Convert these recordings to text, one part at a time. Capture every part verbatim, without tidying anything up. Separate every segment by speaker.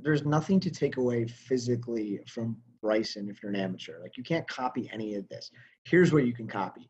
Speaker 1: there's nothing to take away physically from Bryson if you're an amateur. Like, you can't copy any of this. Here's what you can copy.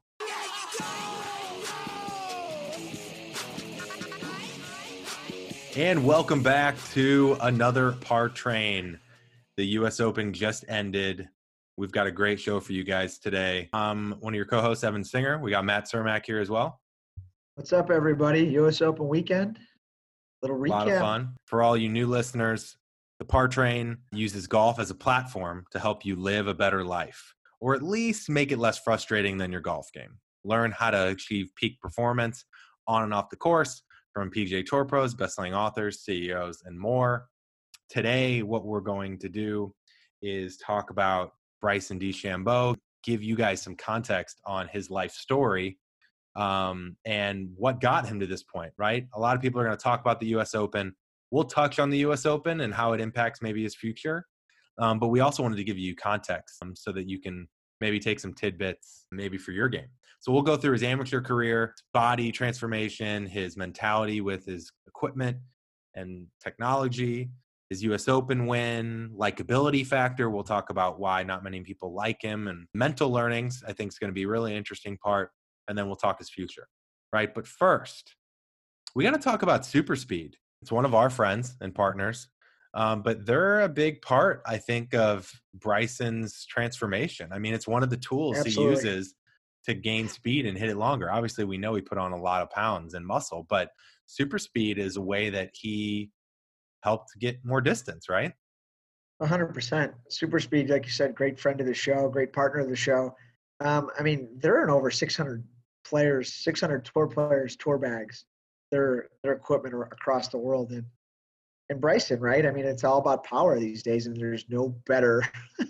Speaker 2: And welcome back to another Par Train. The U S Open just ended. We've got a great show for you guys today. I'm one of your co-hosts, Evan Singer. We got Matt Cermak here as well.
Speaker 1: What's up, everybody? U S Open weekend. Little recap.
Speaker 2: A lot of fun. For all you new listeners, the Par Train uses golf as a platform to help you live a better life, or at least make it less frustrating than your golf game. Learn how to achieve peak performance on and off the course from P G A Tour pros, best-selling authors, C E Os, and more. Today, what we're going to do is talk about Bryson DeChambeau, give you guys some context on his life story um, and what got him to this point, right? A lot of people are going to talk about the U S Open. We'll touch on the U S Open and how it impacts maybe his future. Um, but we also wanted to give you context um, so that you can maybe take some tidbits maybe for your game. So we'll go through his amateur career, body transformation, his mentality with his equipment and technology, his U S Open win, likability factor. We'll talk about why not many people like him, and mental learnings, I think, is going to be a really interesting part. And then we'll talk his future, right? But first, we got to talk about Super Speed. It's one of our friends and partners, um, but they're a big part, I think, of Bryson's transformation. I mean, it's one of the tools
Speaker 1: Absolutely.
Speaker 2: he uses to gain speed and hit it longer. Obviously, we know he put on a lot of pounds and muscle, but Super Speed is a way that he helped get more distance, right?
Speaker 1: one hundred percent. Super Speed, like you said, great friend of the show, great partner of the show. Um, I mean, they're in over six hundred players, six hundred tour players, tour bags, their their equipment across the world. And and Bryson, right? I mean, it's all about power these days, and there's no better,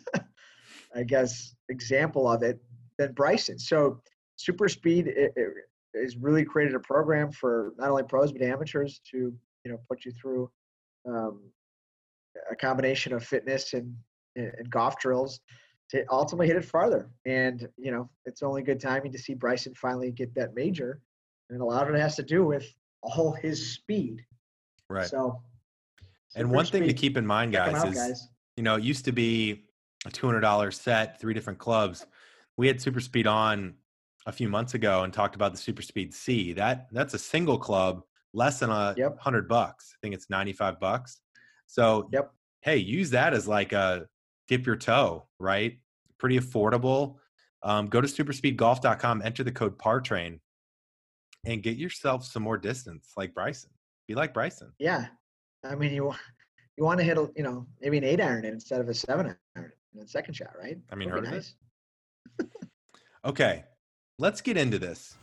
Speaker 1: I guess, example of it than Bryson. So Super Speed it, it has really created a program for not only pros but amateurs to, you know, put you through um, a combination of fitness and, and golf drills to ultimately hit it farther. And, you know, it's only good timing to see Bryson finally get that major. And a lot of it has to do with all his speed.
Speaker 2: Right.
Speaker 1: So,
Speaker 2: and one thing to keep in mind, guys,
Speaker 1: out,
Speaker 2: is,
Speaker 1: guys.
Speaker 2: you know, it used to be a two hundred dollars set, three different clubs. We had Super Speed on a few months ago and talked about the Super Speed C. That that's a single club, less than a
Speaker 1: yep.
Speaker 2: hundred bucks. I think it's ninety-five bucks. So,
Speaker 1: yep.
Speaker 2: hey, use that as like a dip your toe, right? Pretty affordable. Um, go to super speed golf dot com, enter the code PARTRAIN, and get yourself some more distance like Bryson. Be like Bryson.
Speaker 1: Yeah. I mean, you you want to hit, a, you know, maybe an eight iron in instead of a seven iron in the second shot, right?
Speaker 2: I mean,
Speaker 1: That'd
Speaker 2: heard
Speaker 1: be
Speaker 2: of
Speaker 1: nice.
Speaker 2: it? Okay, let's get into this.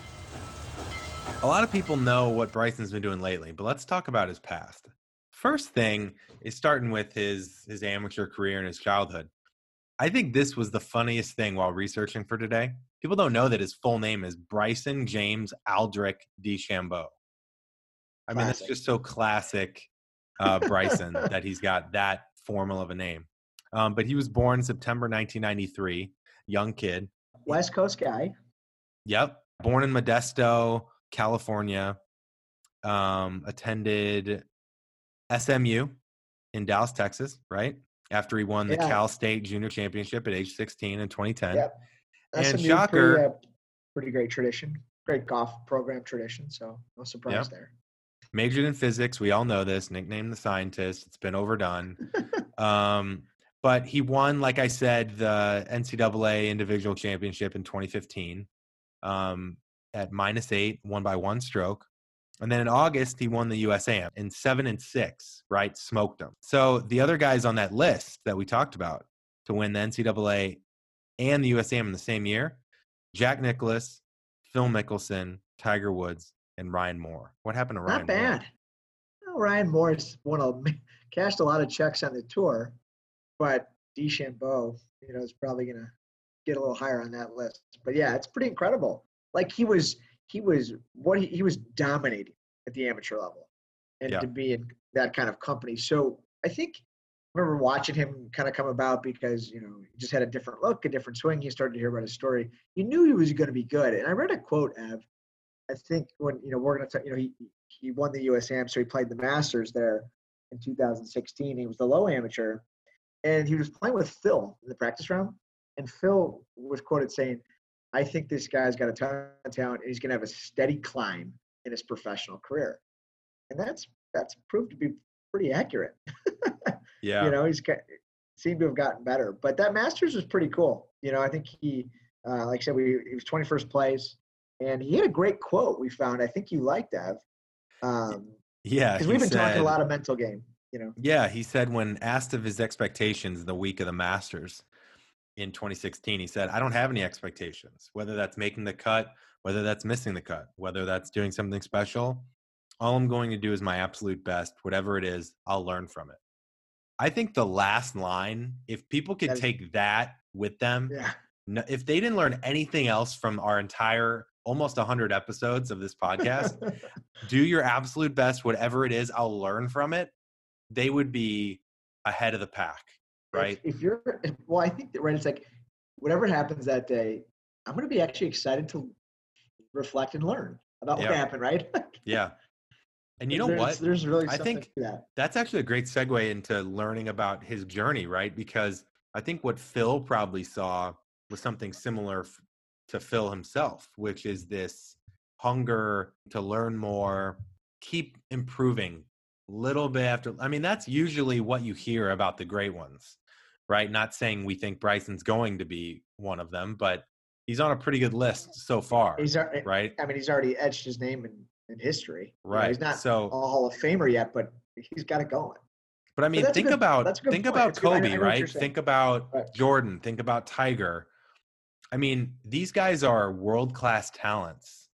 Speaker 2: A lot of people know what Bryson's been doing lately, but let's talk about his past. First thing is starting with his his amateur career and his childhood. I think this was the funniest thing while researching for today. People don't know that his full name is Bryson James Aldrich DeChambeau. I
Speaker 1: Classic.
Speaker 2: mean, it's just so classic uh, Bryson that he's got that formal of a name. Um, but he was born September nineteen ninety-three, young kid.
Speaker 1: West Coast guy.
Speaker 2: Yep. Born in Modesto, California. Um, attended S M U in Dallas, Texas, right? After he won the
Speaker 1: yeah.
Speaker 2: Cal State Junior Championship at age sixteen in twenty ten.
Speaker 1: Yep.
Speaker 2: And
Speaker 1: S M U,
Speaker 2: shocker.
Speaker 1: Pretty, uh, pretty great tradition. Great golf program tradition. So no surprise
Speaker 2: Yep.
Speaker 1: there.
Speaker 2: Majored in physics. We all know this. Nicknamed the scientist. It's been overdone. um, but he won, like I said, the N C double A individual championship in twenty fifteen um, at minus eight, won by one stroke. And then in August, he won the U S A M in seven and six, right? Smoked him. So the other guys on that list that we talked about to win the N C double A and the U S A M in the same year, Jack Nicklaus, Phil Mickelson, Tiger Woods, and Ryan Moore. What happened to Ryan
Speaker 1: Not bad.
Speaker 2: Moore?
Speaker 1: Well, Ryan Moore's won a, cashed a lot of checks on the tour, but DeChambeau, you know, is probably going to get a little higher on that list. But yeah, it's pretty incredible. Like he was, he was what he, he was dominating at the amateur level, and
Speaker 2: Yeah.
Speaker 1: to be in that kind of company. So I think I remember watching him kind of come about because, you know, he just had a different look, a different swing. You started to hear about his story. You knew he was going to be good. And I read a quote, Ev, I think when, you know, we're going to, you know, he, he won the U S A M, so he played the Masters there in two thousand sixteen. He was the low amateur, and he was playing with Phil in the practice round. And Phil was quoted saying, I think this guy's got a ton of talent, and he's going to have a steady climb in his professional career. And that's that's proved to be pretty accurate.
Speaker 2: Yeah.
Speaker 1: You know, he's got, seemed to have gotten better. But that Masters was pretty cool. You know, I think he, uh, like I said, we, he was twenty-first place. And he had a great quote we found. I think you liked, Ev. Um,
Speaker 2: yeah.
Speaker 1: Because we've been
Speaker 2: said,
Speaker 1: talking a lot of mental game, you know.
Speaker 2: Yeah. He said when asked of his expectations the week of the Masters in twenty sixteen, he said, I don't have any expectations, whether that's making the cut, whether that's missing the cut, whether that's doing something special. All I'm going to do is my absolute best. Whatever it is, I'll learn from it. I think the last line, if people could
Speaker 1: That's,
Speaker 2: take that with them,
Speaker 1: yeah.
Speaker 2: no, if they didn't learn anything else from our entire almost one hundred episodes of this podcast, do your absolute best, whatever it is, I'll learn from it, they would be ahead of the pack, right?
Speaker 1: If, if you're, well, I think that, right, it's like whatever happens that day, I'm going to be actually excited to reflect and learn about
Speaker 2: Yeah.
Speaker 1: what happened, right?
Speaker 2: Yeah. And you know
Speaker 1: there's,
Speaker 2: what?
Speaker 1: There's really
Speaker 2: I
Speaker 1: something
Speaker 2: think
Speaker 1: to that.
Speaker 2: that's actually a great segue into learning about his journey, right? Because I think what Phil probably saw was something similar f- to Phil himself, which is this hunger to learn more, keep improving little bit after. I mean, that's usually what you hear about the great ones, right? Not saying we think Bryson's going to be one of them, but he's on a pretty good list so far,
Speaker 1: He's al-
Speaker 2: right?
Speaker 1: I mean, he's already etched his name in, in history. You know,
Speaker 2: Right.
Speaker 1: he's not
Speaker 2: So,
Speaker 1: a Hall of Famer yet, but he's got it going.
Speaker 2: but I mean,
Speaker 1: that's a
Speaker 2: think
Speaker 1: good-
Speaker 2: about
Speaker 1: that's a good
Speaker 2: think
Speaker 1: point.
Speaker 2: about
Speaker 1: It's good. I- I
Speaker 2: Kobe,
Speaker 1: know what you're
Speaker 2: right?
Speaker 1: saying.
Speaker 2: Think about
Speaker 1: Right.
Speaker 2: Jordan. Think about Tiger. I mean, these guys are world-class talents,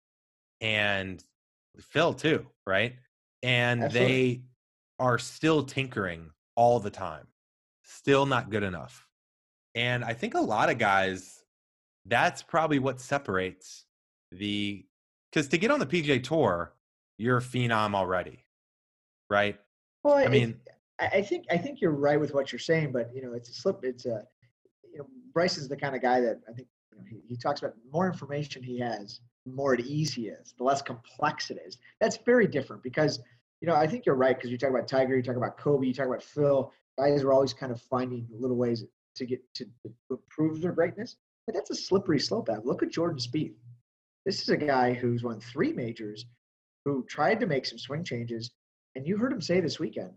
Speaker 2: and Phil too, right? And
Speaker 1: Absolutely.
Speaker 2: they are still tinkering all the time, still not good enough. And I think a lot of guys, that's probably what separates the, because to get on the P G A Tour, you're a phenom already, right?
Speaker 1: Well,
Speaker 2: I
Speaker 1: I
Speaker 2: mean,
Speaker 1: I I think I think you're right with what you're saying, but you know, it's a slip. It's a, you know, Bryson's the kind of guy that I think, you know, he, he talks about the more information he has, the more at ease he is, the less complex it is. That's very different because, you know, I think you're right because you talk about Tiger, you talk about Kobe, you talk about Phil. Guys are always kind of finding little ways to get to, to improve their greatness, but that's a slippery slope. Out. Look at Jordan Spieth. This is a guy who's won three majors, who tried to make some swing changes, and you heard him say this weekend,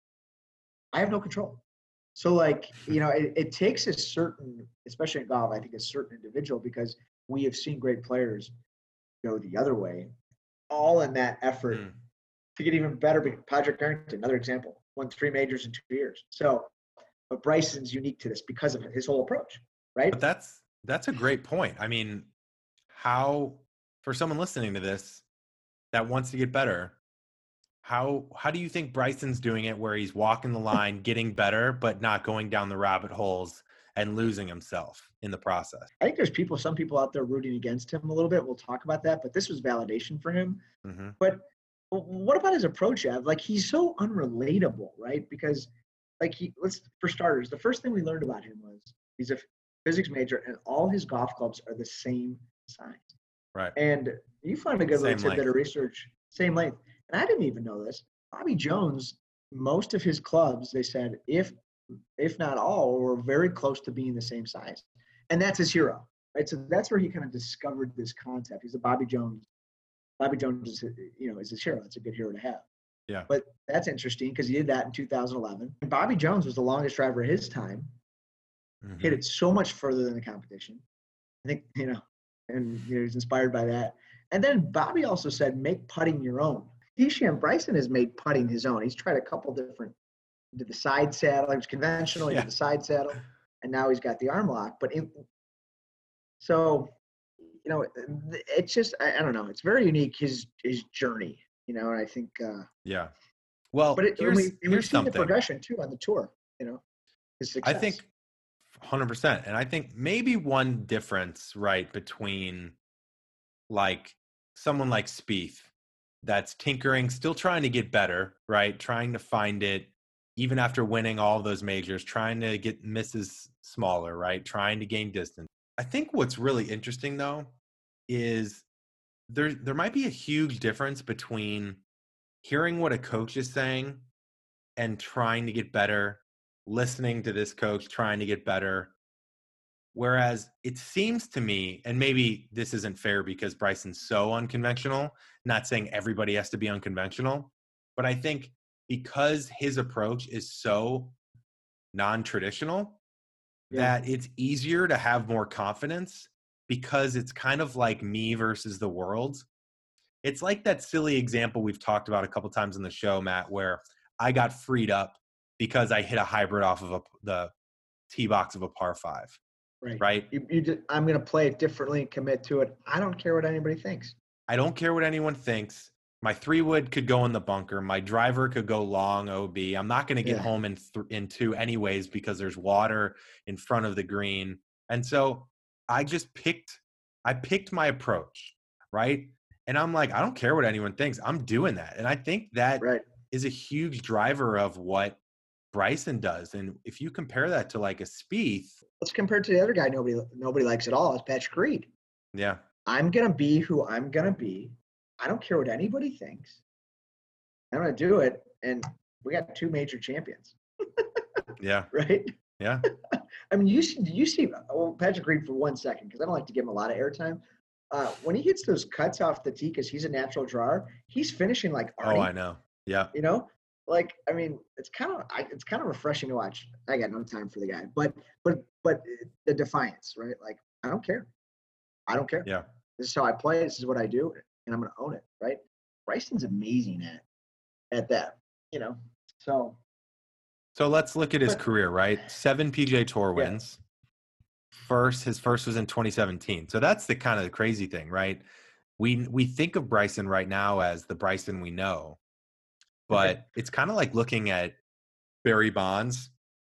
Speaker 1: I have no control. So, like, you know, it, it takes a certain, especially in golf, I think a certain individual, because we have seen great players go the other way, all in that effort
Speaker 2: Mm.
Speaker 1: to get even better. Patrick Carrington, another example, won three majors in two years. So, but Bryson's unique to this because of his whole approach, right?
Speaker 2: But that's that's a great point. I mean, how, for someone listening to this that wants to get better, how how do you think Bryson's doing it where he's walking the line, getting better, but not going down the rabbit holes and losing himself in the process?
Speaker 1: I think there's people, some people out there rooting against him a little bit. We'll talk about that, but this was validation for him.
Speaker 2: Mm-hmm.
Speaker 1: But what about his approach, Ev? Like, he's so unrelatable, right? Because, like, he let's for starters, the first thing we learned about him was he's a physics major, and all his golf clubs are the same size.
Speaker 2: Right.
Speaker 1: And you find a good
Speaker 2: Same
Speaker 1: little tidbit of research, same length. And I didn't even know this. Bobby Jones, most of his clubs, they said, if if not all, were very close to being the same size. And that's his hero, right? So that's where he kind of discovered this concept. He's a Bobby Jones. Bobby Jones is, you know, is his hero. It's a good hero to have.
Speaker 2: Yeah.
Speaker 1: But that's interesting because he did that in two thousand eleven. And Bobby Jones was the longest driver of his time.
Speaker 2: Mm-hmm.
Speaker 1: Hit it so much further than the competition. I think, you know, and you know, he's inspired by that. And then Bobby also said, make putting your own. Hisham Bryson has made putting his own. He's tried a couple different, did the side saddle. He was conventional. He
Speaker 2: Yeah.
Speaker 1: did the side saddle. And now he's got the arm lock. But in, so, you know, it's just, I, I don't know. It's very unique, his his journey, you know, and I think. Uh,
Speaker 2: yeah. Well,
Speaker 1: but it,
Speaker 2: here's,
Speaker 1: and we, and we've
Speaker 2: here's
Speaker 1: seen
Speaker 2: something.
Speaker 1: the progression, too, on the tour, you know, his success.
Speaker 2: I think one hundred percent. And I think maybe one difference, right, between like someone like Spieth that's tinkering, still trying to get better, right? Trying to find it even after winning all of those majors, trying to get misses smaller, right? Trying to gain distance. I think what's really interesting though is there there might be a huge difference between hearing what a coach is saying and trying to get better, listening to this coach, trying to get better. Whereas it seems to me, and maybe this isn't fair because Bryson's so unconventional, not saying everybody has to be unconventional, but I think because his approach is so non-traditional,
Speaker 1: Yeah.
Speaker 2: that it's easier to have more confidence because it's kind of like me versus the world. It's like that silly example we've talked about a couple times in the show, Matt, where I got freed up because I hit a hybrid off of a, the tee box of a par five.
Speaker 1: Right.
Speaker 2: Right.
Speaker 1: You, you just, I'm going to play it differently and commit to it. I don't care what anybody thinks.
Speaker 2: I don't care what anyone thinks. My three wood could go in the bunker. My driver could go long O B. I'm not going to get
Speaker 1: Yeah.
Speaker 2: home in, th- in two anyways because there's water in front of the green. And so I just picked, I picked my approach, right? And I'm like, I don't care what anyone thinks. I'm doing that. And I think that
Speaker 1: Right.
Speaker 2: is a huge driver of what Bryson does. And if you compare that to like a Spieth.
Speaker 1: Let's compare it to the other guy nobody nobody likes at all. Is Patrick Reed.
Speaker 2: Yeah.
Speaker 1: I'm going to be who I'm going to be. I don't care what anybody thinks. I'm going to do it. And we got two major champions.
Speaker 2: Yeah.
Speaker 1: Right?
Speaker 2: Yeah.
Speaker 1: I mean, you see, you see well, Patrick Reed for one second, because I don't like to give him a lot of airtime. Uh, when he hits those cuts off the tee, because he's a natural drawer, he's finishing like Arnie.
Speaker 2: Oh, I know. Yeah.
Speaker 1: You know? Like, I mean, it's kind of it's kind of refreshing to watch. I got no time for the guy. But but but the defiance, right? Like, I don't care. I don't care.
Speaker 2: Yeah.
Speaker 1: This is how I play. This is what I do, and I'm going to own it, right? Bryson's amazing at at that, you know. So
Speaker 2: So let's look at his
Speaker 1: but,
Speaker 2: career, right? Seven P G A Tour
Speaker 1: yeah.
Speaker 2: wins. First, his first was in twenty seventeen. So that's the kind of the crazy thing, right? We we think of Bryson right now as the Bryson we know, but it's kind of like looking at Barry Bonds,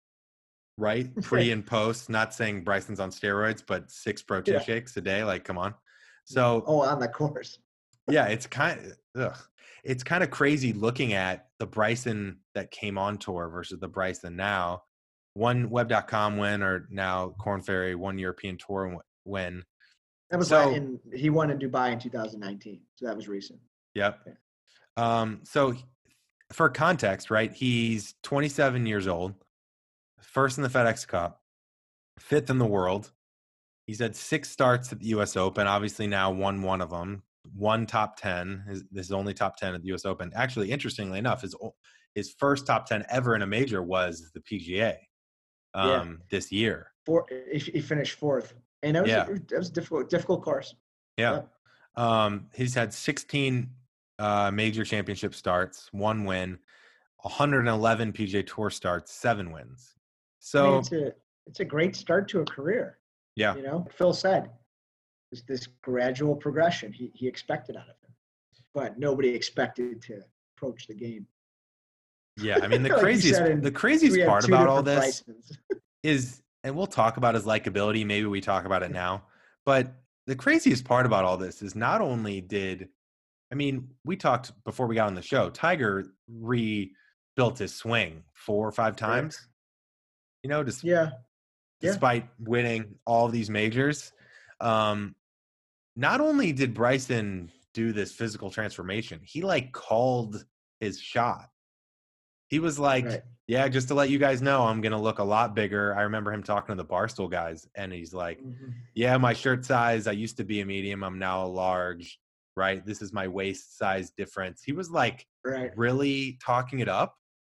Speaker 2: right? Pre and post. Not saying Bryson's on steroids, but six protein
Speaker 1: Yeah.
Speaker 2: shakes a day. Like, come on. So
Speaker 1: oh, on the course.
Speaker 2: yeah, it's kind of ugh. It's kind of crazy looking at the Bryson that came on tour versus the Bryson now. One web dot com win, or now Korn Ferry, one European Tour win.
Speaker 1: That was
Speaker 2: so,
Speaker 1: in, he won in Dubai in two thousand nineteen. So that was recent.
Speaker 2: Yep.
Speaker 1: Okay.
Speaker 2: Um, so for context, right, he's twenty-seven years old, first in the FedEx Cup, fifth in the world. He's had six starts at the U S Open, obviously now won one of them. One top ten. His, this is only top ten at the U S Open. Actually, interestingly enough, his his first top ten ever in a major was the P G A um,
Speaker 1: yeah.
Speaker 2: this year.
Speaker 1: Four, he finished fourth, and that was
Speaker 2: yeah.
Speaker 1: a, that was a difficult difficult course.
Speaker 2: Yeah, yeah. Um, he's had sixteen uh, major championship starts, one win, one hundred eleven P G A Tour starts, seven wins. So
Speaker 1: I mean, it's a it's a great start to a career.
Speaker 2: Yeah,
Speaker 1: you know, Phil said. This, this gradual progression he, he expected out of him, but nobody expected to approach the game.
Speaker 2: Yeah, I mean the
Speaker 1: like
Speaker 2: craziest
Speaker 1: in,
Speaker 2: the craziest part about all this is, and we'll talk about his likability. Maybe we talk about it now, but the craziest part about all this is not only did, I mean, we talked before we got on the show. Tiger rebuilt his swing four or five times. Right. You know, just
Speaker 1: yeah,
Speaker 2: despite
Speaker 1: yeah.
Speaker 2: winning all of these majors. Um, Not only did Bryson do this physical transformation, he like called his shot. He was like, right. yeah, just to let you guys know, I'm going to look a lot bigger. I remember him talking to the Barstool guys, and he's like, mm-hmm. yeah, my shirt size, I used to be a medium. I'm now a large, right? This is my waist size difference. He was like
Speaker 1: right.
Speaker 2: really talking it up.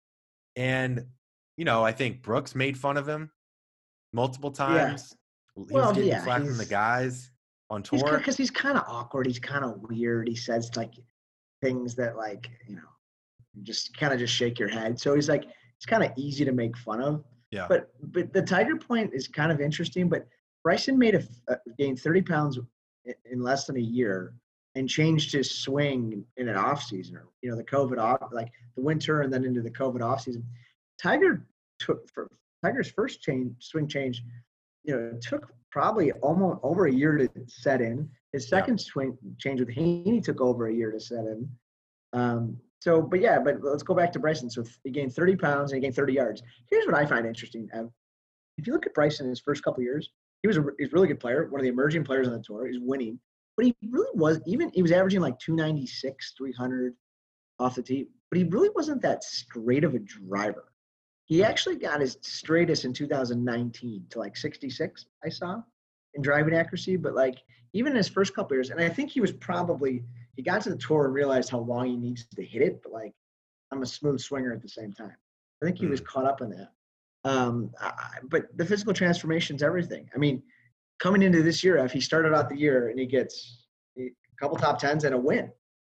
Speaker 2: And, you know, I think Brooks made fun of him multiple times.
Speaker 1: Yeah.
Speaker 2: He
Speaker 1: well,
Speaker 2: was getting
Speaker 1: yeah,
Speaker 2: flack from the guys. On tour,
Speaker 1: because he's, he's kind of awkward. He's kind of weird. He says like things that like, you know, just kind of just shake your head. So he's like, it's kind of easy to make fun of.
Speaker 2: Yeah.
Speaker 1: But but the Tiger point is kind of interesting. But Bryson made a, a gained thirty pounds in less than a year and changed his swing in an off season, or you know, the COVID off, like the winter and then into the COVID off season. Tiger took for Tiger's first change swing change. You know, it took probably almost over a year to set in. His second yeah. swing change with Haney took over a year to set in. Um, so, but yeah, but let's go back to Bryson. So he gained thirty pounds and he gained thirty yards. Here's what I find interesting, Ev. If you look at Bryson in his first couple of years, he was a, he's a really good player, one of the emerging players on the tour. He's winning, but he really was, even he was averaging like two ninety-six, three hundred off the tee. but he really wasn't that straight of a driver. He actually got his straightest in two thousand nineteen to like sixty-six, I saw, in driving accuracy. But like even in his first couple years, and I think he was probably, he got to the tour and realized how long he needs to hit it, but like I'm a smooth swinger at the same time. I think he was
Speaker 2: Mm.
Speaker 1: caught up in that. Um, I, but the physical transformation is everything. I mean, coming into this year, if he started out the year and he gets a couple top tens and a win,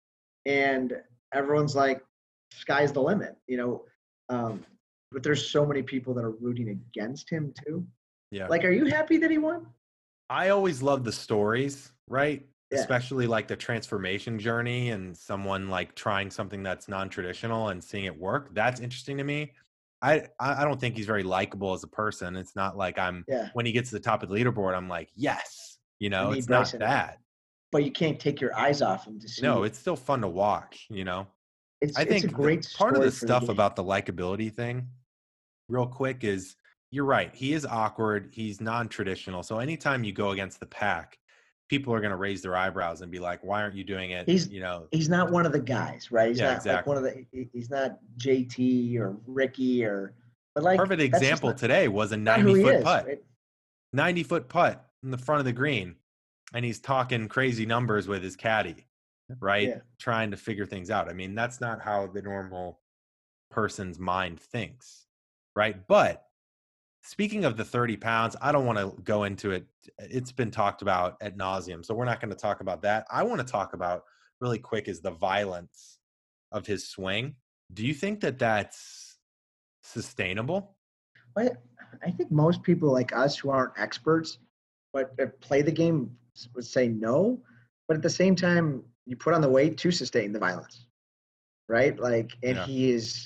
Speaker 1: and everyone's like, sky's the limit, you know. Um, but there's so many people that are rooting against him too.
Speaker 2: Yeah.
Speaker 1: Like, are you happy that he won?
Speaker 2: I always love the stories, right?
Speaker 1: Yeah.
Speaker 2: Especially like the transformation journey and someone like trying something that's non-traditional and seeing it work. That's interesting to me. I I don't think he's very likable as a person. It's not like I'm
Speaker 1: Yeah.
Speaker 2: when he gets to the top of the leaderboard, I'm like, yes, you know,
Speaker 1: need
Speaker 2: it's not
Speaker 1: Bryson.
Speaker 2: that.
Speaker 1: But you can't take your eyes off him to see.
Speaker 2: No, it's still fun to watch, you know.
Speaker 1: it's,
Speaker 2: I
Speaker 1: it's
Speaker 2: think
Speaker 1: a
Speaker 2: the-
Speaker 1: great
Speaker 2: part of
Speaker 1: story
Speaker 2: the
Speaker 1: for
Speaker 2: stuff
Speaker 1: game.
Speaker 2: about the likability thing, real quick, is you're right. He is awkward. He's non-traditional. So anytime you go against the pack, people are going to raise their eyebrows and be like, why aren't you doing it?
Speaker 1: He's-
Speaker 2: you know,
Speaker 1: He's not one of the guys, right? He's
Speaker 2: Yeah,
Speaker 1: not like one of the. he- He's not J T or Ricky or. But like
Speaker 2: perfect
Speaker 1: that's just
Speaker 2: example
Speaker 1: not-
Speaker 2: today was a
Speaker 1: not who
Speaker 2: ninety
Speaker 1: he
Speaker 2: foot
Speaker 1: is,
Speaker 2: putt,
Speaker 1: right?
Speaker 2: ninety foot putt in the front of the green. And he's talking crazy numbers with his caddy, right?
Speaker 1: Yeah.
Speaker 2: Trying to figure things out. I mean, that's not how the normal person's mind thinks, right? But speaking of the thirty pounds, I don't want to go into it. It's been talked about ad nauseum, so we're not going to talk about that. I want to talk about really quick is the violence of his swing. Do you think that that's sustainable?
Speaker 1: I, I think most people like us who aren't experts, but uh, play the game would say no. But at the same time, you put on the weight to sustain the violence, right? Like, and
Speaker 2: Yeah.
Speaker 1: he is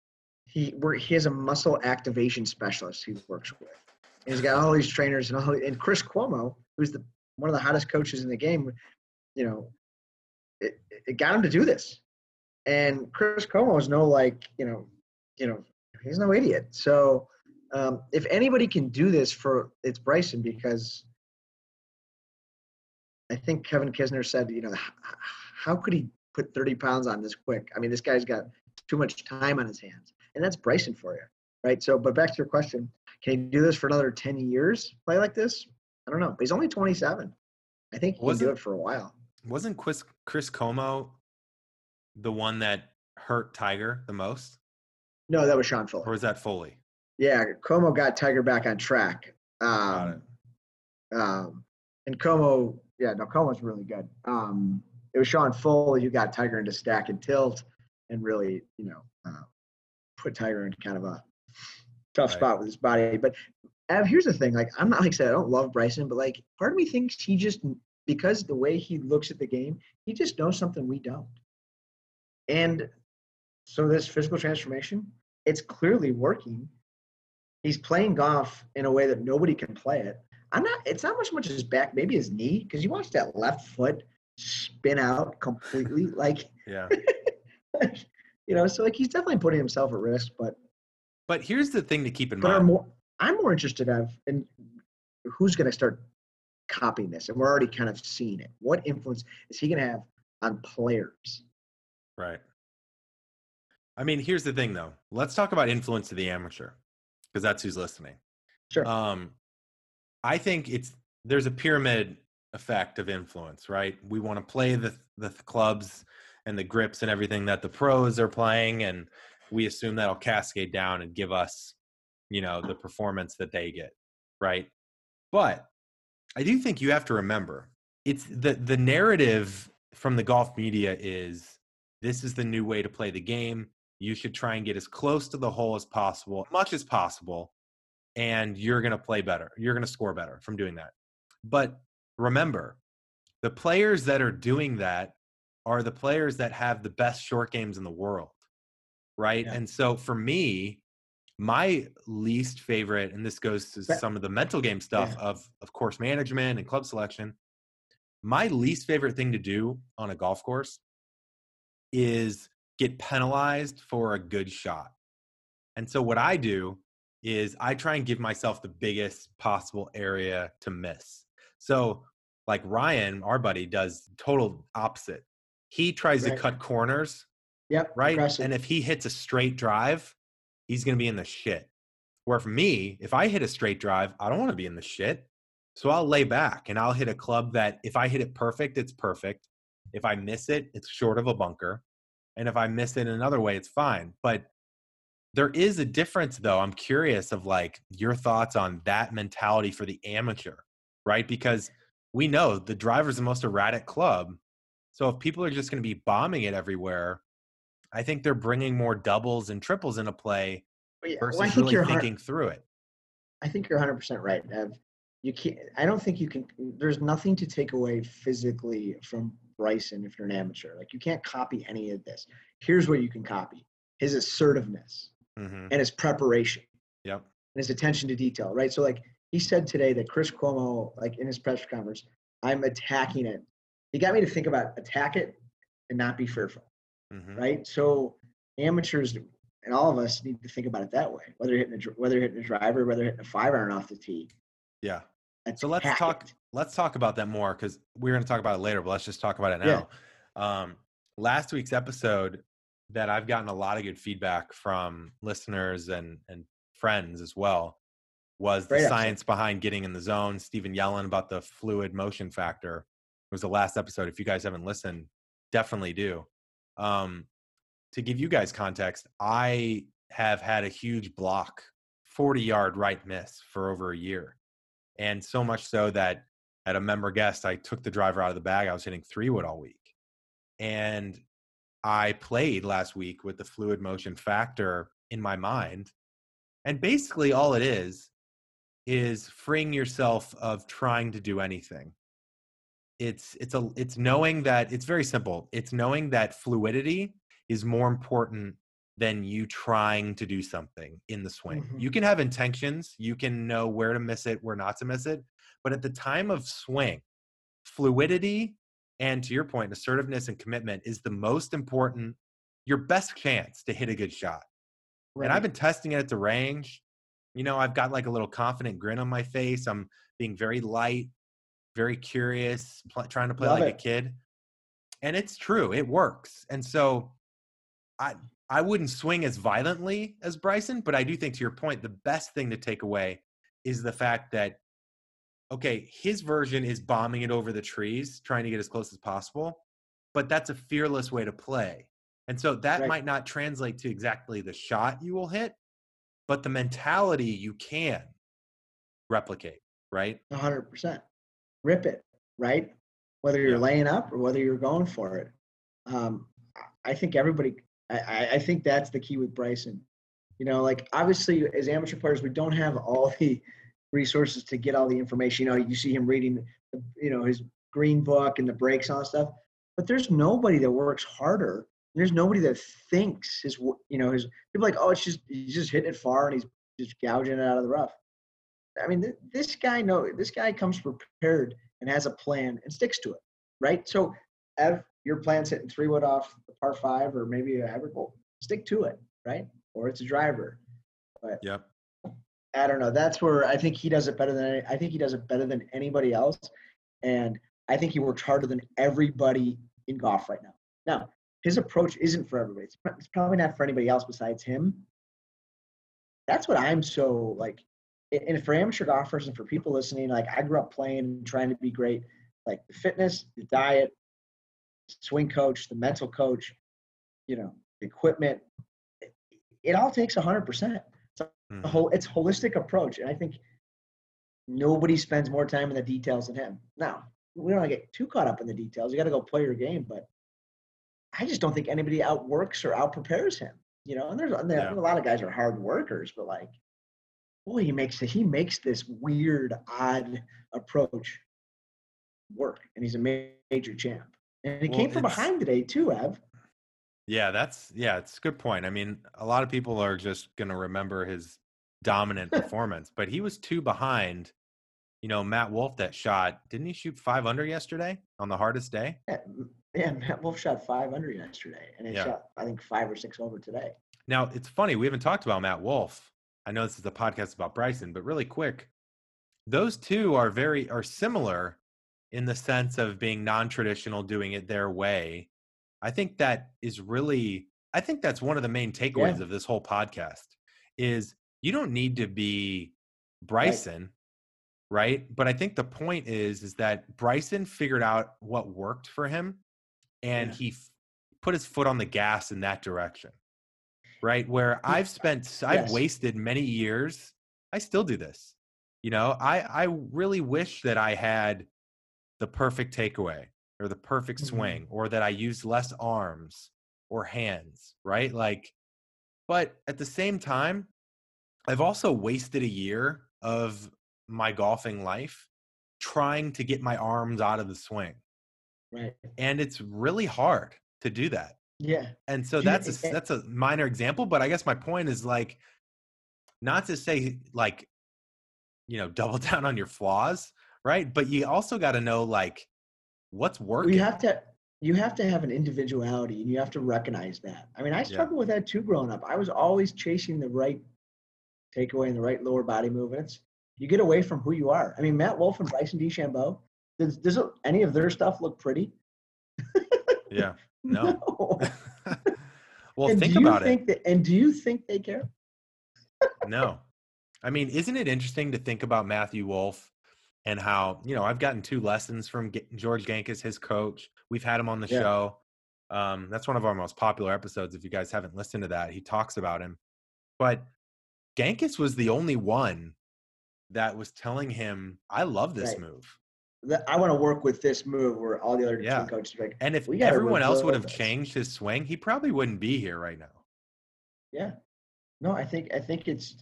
Speaker 1: he we're, he has a muscle activation specialist he works with. And he's got all these trainers and all. And Chris Cuomo, who's the one of the hottest coaches in the game, you know, it, it got him to do this. And Chris Cuomo is no like you know, you know, he's no idiot. So. Um, if anybody can do this for it's Bryson, because I think Kevin Kisner said, you know, how could he put thirty pounds on this quick? I mean, this guy's got too much time on his hands, and that's Bryson for you, right? So, but back to your question, can he do this for another ten years, play like this? I don't know. But he's only twenty-seven. I think he
Speaker 2: Wasn't-
Speaker 1: can do it for a while.
Speaker 2: Wasn't Chris, Chris Como the one that hurt Tiger the most?
Speaker 1: No, that was Sean
Speaker 2: Or
Speaker 1: Fuller.
Speaker 2: was that Foley?
Speaker 1: Yeah, Como got Tiger back on track.
Speaker 2: Got
Speaker 1: Um, um, and Como, yeah, no, Como's really good. Um, it was Sean Foley who got Tiger into stack and tilt and really, you know, uh, put Tiger in kind of a tough
Speaker 2: Right.
Speaker 1: spot with his body. But Av, here's the thing: like, I'm not like I said, I don't love Bryson, but like, part of me thinks he just because the way he looks at the game, he just knows something we don't. And so this physical transformation, it's clearly working. He's playing golf in a way that nobody can play it. I'm not. It's not much much his back, maybe his knee, because you watch that left foot spin out completely, like
Speaker 2: Yeah.
Speaker 1: you know. So like he's definitely putting himself at risk. But
Speaker 2: But here's the thing to keep in
Speaker 1: but
Speaker 2: mind.
Speaker 1: I'm more I'm more interested of in who's going to start copying this, and we're already kind of seeing it. What influence is he going to have on players?
Speaker 2: Right. I mean, here's the thing, though. Let's talk about influence to the amateur, because that's who's listening.
Speaker 1: Sure.
Speaker 2: Um, I think it's there's a pyramid effect of influence, right? We want to play the the clubs and the grips and everything that the pros are playing, and we assume that'll cascade down and give us, you know, the performance that they get, right? But I do think you have to remember it's the the narrative from the golf media is this is the new way to play the game. You should try and get as close to the hole as possible, much as possible, and you're going to play better. You're going to score better from doing that. But remember, the players that are doing that are the players that have the best short games in the world, right?
Speaker 1: Yeah.
Speaker 2: And so for me, my least favorite, and this goes to
Speaker 1: But-
Speaker 2: some of the mental game stuff
Speaker 1: Yeah.
Speaker 2: of, of course management and club selection, my least favorite thing to do on a golf course is get penalized for a good shot. And so what I do is I try and give myself the biggest possible area to miss. So like Ryan, our buddy, does total opposite. He tries
Speaker 1: Right.
Speaker 2: to cut corners
Speaker 1: Yep.
Speaker 2: right?
Speaker 1: Aggressive.
Speaker 2: And if he hits a straight drive, he's going to be in the shit. Where for me, if I hit a straight drive, I don't want to be in the shit. So I'll lay back and I'll hit a club that if I hit it perfect, it's perfect. If I miss it, it's short of a bunker. And if I miss it another way, it's fine. But there is a difference, though. I'm curious of like your thoughts on that mentality for the amateur, right? Because we know the driver's the most erratic club. So if people are just going to be bombing it everywhere, I think they're bringing more doubles and triples into play
Speaker 1: Well, yeah,
Speaker 2: versus
Speaker 1: well, I think
Speaker 2: really
Speaker 1: you're
Speaker 2: thinking through it.
Speaker 1: I think you're one hundred percent right, Ev. You can't. I don't think you can. There's nothing to take away physically from Bryson if you're an amateur. Like you can't copy any of this. Here's what you can copy: his assertiveness
Speaker 2: Mm-hmm.
Speaker 1: and his preparation
Speaker 2: Yep.
Speaker 1: and his attention to detail. Right. So like he said today that Chris Cuomo, like in his press conference, I'm attacking it. He got me to think about attack it and not be fearful.
Speaker 2: Mm-hmm.
Speaker 1: Right. So amateurs and all of us need to think about it that way. Whether you're hitting a, whether you're hitting a driver, whether you're hitting a five iron off the tee.
Speaker 2: Yeah.
Speaker 1: Attack
Speaker 2: So let's talk.
Speaker 1: it.
Speaker 2: Let's talk about that more because we're going to talk about it later. But let's just talk about it now. Yeah. Um, last week's episode, that I've gotten a lot of good feedback from listeners and and friends as well, was the
Speaker 1: Great
Speaker 2: science
Speaker 1: episode.
Speaker 2: behind getting in the zone. Stephen Yellen about the fluid motion factor. It was the last episode. If you guys haven't listened, definitely do. Um, to give you guys context, I have had a huge block, forty yard right miss for over a year. And so much so that at a member guest, I took the driver out of the bag. I was hitting three wood all week. And I played last week with the fluid motion factor in my mind. And basically all it is, is freeing yourself of trying to do anything. It's, it's a, it's knowing that it's very simple. It's knowing that fluidity is more important than you trying to do something in the swing.
Speaker 1: Mm-hmm.
Speaker 2: You can have intentions. You can know where to miss it, where not to miss it. But at the time of swing, fluidity and, to your point, assertiveness and commitment is the most important, your best chance to hit a good shot. Right. And I've been testing it at the range. You know, I've got like a little confident grin on my face. I'm being very light, very curious, pl- trying to play
Speaker 1: Love
Speaker 2: like
Speaker 1: it.
Speaker 2: a kid. And it's true. It works. And so I I wouldn't swing as violently as Bryson, but I do think, to your point, the best thing to take away is the fact that, okay, his version is bombing it over the trees, trying to get as close as possible, but that's a fearless way to play. And so that
Speaker 1: Right.
Speaker 2: might not translate to exactly the shot you will hit, but the mentality you can replicate, right?
Speaker 1: one hundred percent. Rip it, right? Whether you're
Speaker 2: Yeah.
Speaker 1: laying up or whether you're going for it. Um, I think everybody, I, I think that's the key with Bryson. You know, like obviously as amateur players, we don't have all the resources to get all the information. You know, you see him reading, you know, his green book and the breaks and all that stuff. But there's nobody that works harder. There's nobody that thinks his, you know, his people like, oh, it's just he's just hitting it far and he's just gouging it out of the rough. I mean, th- this guy know this guy comes prepared and has a plan and sticks to it, right? So, Ev, your plan's hitting three wood off the par five or maybe a hybrid bowl. Stick to it, right? Or it's a driver. But
Speaker 2: Yep.
Speaker 1: I don't know. That's where I think he does it better than any, I think he does it better than anybody else, and I think he works harder than everybody in golf right now. Now, his approach isn't for everybody. It's, it's probably not for anybody else besides him. That's what I'm so like. And for amateur golfers and for people listening, like I grew up playing and trying to be great, like the fitness, the diet, swing coach, the mental coach, you know, the equipment, it, it all takes one hundred percent. It's a
Speaker 2: Mhm.
Speaker 1: whole, it's a holistic approach. And I think nobody spends more time in the details than him. Now, we don't want to get too caught up in the details. You got to go play your game, but I just don't think anybody outworks or outprepares him, you know, and there's, and there,
Speaker 2: Yeah.
Speaker 1: a lot of guys are hard workers, but like, boy, he makes he makes this weird, odd approach work, and he's a major champ. And he
Speaker 2: Well,
Speaker 1: came from
Speaker 2: it's-
Speaker 1: behind today too, Ev.
Speaker 2: Yeah, that's yeah, it's a good point. I mean, a lot of people are just going to remember his dominant performance, but he was two behind. You know, Matt Wolf that shot, didn't he shoot five under yesterday on the hardest day?
Speaker 1: Yeah, yeah, Matt Wolf shot five under yesterday, and he
Speaker 2: Yeah.
Speaker 1: shot I think five or six over today.
Speaker 2: Now, it's funny, we haven't talked about Matt Wolf. I know this is a podcast about Bryson, but really quick, those two are very are similar in the sense of being non-traditional, doing it their way. I think that is really I think that's one of the main takeaways
Speaker 1: Yeah.
Speaker 2: of this whole podcast is you don't need to be
Speaker 1: Right.
Speaker 2: Bryson, right? But I think the point is, is that Bryson figured out what worked for him and
Speaker 1: Yeah.
Speaker 2: he f- put his foot on the gas in that direction, right? Where
Speaker 1: He-
Speaker 2: I've spent, I've
Speaker 1: Yes.
Speaker 2: wasted many years. I still do this. You know, I, I really wish that I had the perfect takeaway or the perfect
Speaker 1: Mhm.
Speaker 2: swing or that I used less arms or hands, right? Like, but at the same time, I've also wasted a year of my golfing life trying to get my arms out of the swing.
Speaker 1: Right.
Speaker 2: And it's really hard to do that.
Speaker 1: Yeah.
Speaker 2: And so
Speaker 1: Do you,
Speaker 2: that's
Speaker 1: eh,
Speaker 2: a
Speaker 1: eh,
Speaker 2: that's a minor example, but I guess my point is like not to say like, you know, double down on your flaws, right? But you also got to know like what's
Speaker 1: well, you
Speaker 2: working.
Speaker 1: have to you have to have an individuality, and you have to recognize that. I mean, I
Speaker 2: Yeah.
Speaker 1: struggled with that too growing up. I was always chasing the right takeaway and the right lower body movements. You get away from who you are. I mean, Matt Wolf and Bryson DeChambeau, does, does any of their stuff look pretty?
Speaker 2: Yeah. No.
Speaker 1: No.
Speaker 2: Well,
Speaker 1: And do
Speaker 2: think
Speaker 1: you
Speaker 2: about it.
Speaker 1: think that? And do you think they care?
Speaker 2: No. I mean, isn't it interesting to think about Matthew Wolf and how, you know, I've gotten two lessons from G- George Gankis, his coach. We've had him on the
Speaker 1: Yeah.
Speaker 2: show. Um, that's one of our most popular episodes. If you guys haven't listened to that, he talks about him. But Gankis was the only one that was telling him, I love this
Speaker 1: Right.
Speaker 2: move.
Speaker 1: That I want to work with this move, where all the other
Speaker 2: Yeah.
Speaker 1: swing coaches are like,
Speaker 2: And if
Speaker 1: we got to
Speaker 2: everyone else would
Speaker 1: rebuild
Speaker 2: have
Speaker 1: this.
Speaker 2: changed his swing, he probably wouldn't be here right now.
Speaker 1: Yeah. No, I think I think it's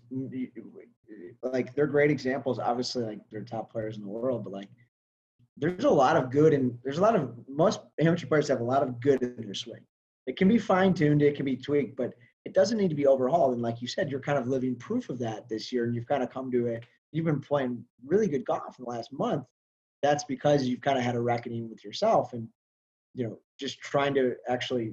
Speaker 1: like they're great examples. Obviously, like they're top players in the world, but like there's a lot of good and there's a lot of most amateur players have a lot of good in their swing. It can be fine tuned, it can be tweaked, but it doesn't need to be overhauled. And like you said, you're kind of living proof of that this year, and you've kind of come to a. You've been playing really good golf in the last month. That's because you've kind of had a reckoning with yourself, and you know, just trying to actually